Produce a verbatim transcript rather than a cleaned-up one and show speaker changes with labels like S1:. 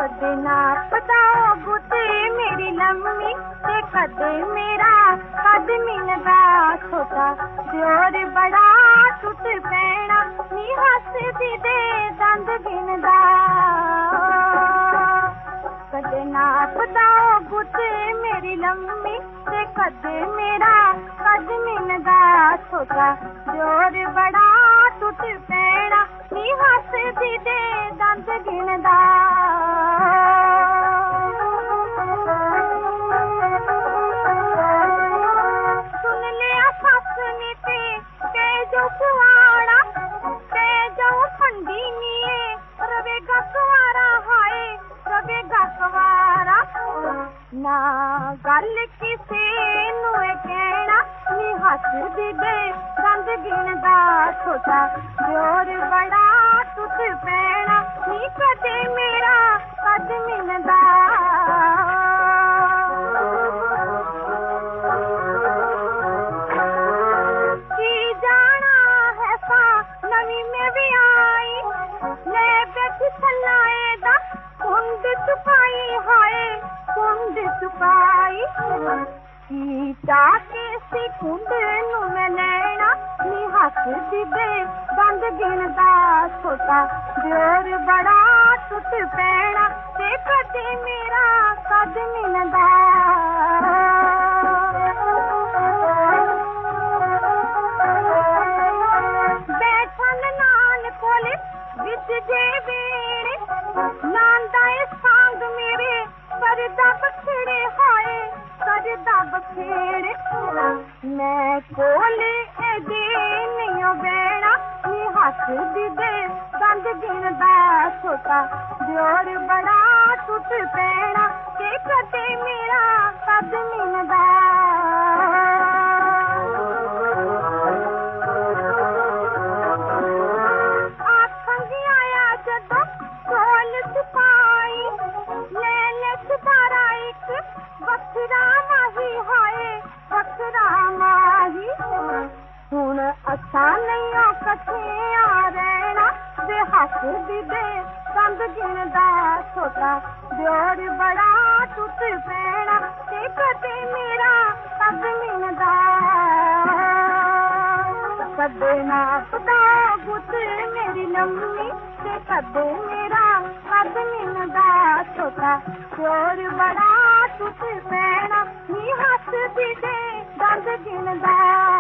S1: कदे ना पताओ गुते मेरी लम्मी ते कदे मेरा कद मिलदा छोटा जोर बड़ा टुट पैना नी हसदी दे दंद गिनदा कदे ना पताओ गुते मेरी लम्मी ते कदे मेरा कद मिलदा छोटा जोर बड़ा टुट पैना नी हसदी दे दंद गिनदा सुन लिया सस नी ते के जो कुआड़ा के जो फंडी नी रवेगा कुआरा हाय रवेगा कुआरा ना गल किसे नू कहना नी हसदी दे दंद गिनदा छोटा जोर बड़ा टुट पैना नी कदे मेरा कद मिलदा की जाना है सा नवी में भी आई ले बैठ थलाए दा कुंड चुकाई हाय कुंड चुकाई की चाके सी कुंड नू मैं लेना नी हसदी दे दंद गिनदा छोटा जोर बड़ा टुट पैना ते कदे मेरा कद मिलदा बैठन नान कोले विच जे वेड़े नांदा ए सांग मेरे करदा बखेड़े हाय करदा बखेड़े मैं कोले ए दे नहीं बैना नी हसदी दे दंद गिनदा छोटा जोर बड़ा टुट पैना ते कदे मेरा कद मिलदा आखंगी आया जदों कोल छुपाई ले ले छुपारा एक बखरा माही हाय बखरा माही हुण असा नहीं कथे आ रहना दे हसदी दे दंद गिनदा छोटा जोर बड़ा टुट पैना ते कदे मेरा कद मिलदा कदे ना पता गुत मेरी लम्मी ते कदे मेरा कद मिलदा छोटा जोर बड़ा टुट पैना नी हसदी दे दंद गिनदा